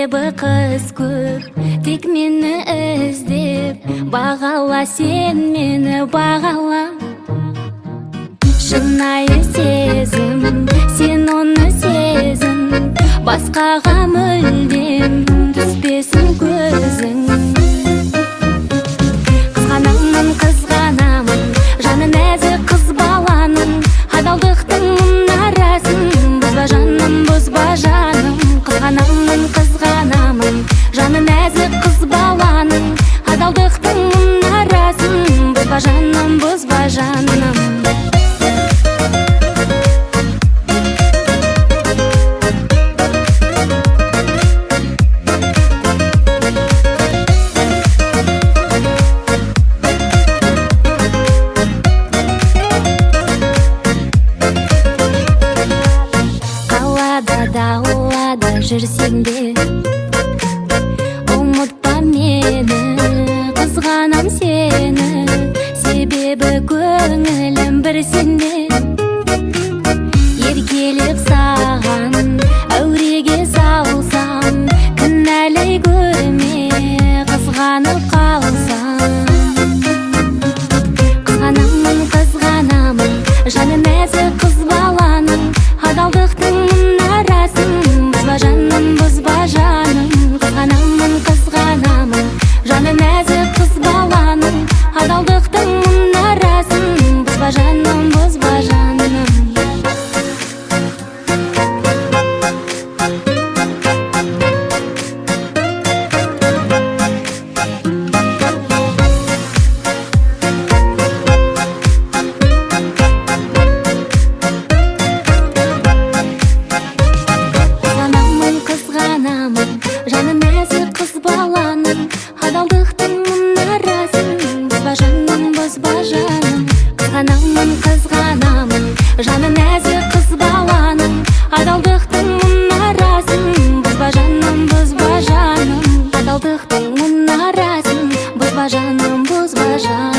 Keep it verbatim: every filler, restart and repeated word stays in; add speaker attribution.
Speaker 1: Себебі қыз көп, тек мені іздеп, бағала сен мені бағала. Шынайы сезім, сен оны сезін, басқаға мүлдем түспесін көзің. Қызғанамын, қызғанамын, жаны нәзік қыз баланың, адалдықтың мұнарасын бұзба жаным, бұзба жаным. Қызғанамын, қызғанамын, жаны нәзік қыз баланың, адалдықтың мұнарасын бұзба жаным, бұзба жаным. Даулада жүрсең де ұмытпа мені, қызғанам сені, себебі көңілім бір сенде. Еркелік саған әуреге салсам, кінәлай көрме, қызғанып қалсам. Қызғанамын, қызғанамын, жаны нәзік қыз баланың, адалдықтың мұнарасын бұзба жаным, бұзба жаным. Қызғанамын, қызғанамын, жаны нәзік қыз баланың, адалдықтың мұнарасын бұзба жаным, бұзба жаным. Жаны нәзік қыз баланың, адалдықтың мұнарасын бұзба жаным, бұзба жаным. Қызғанамын, қызғанамын, жаны нәзік қыз баланың, адалдықтың мұнарасын бұзба жаным, бұзба жаным. Адалдықтың мұнарасын бұзба жаным, бұзба жаным.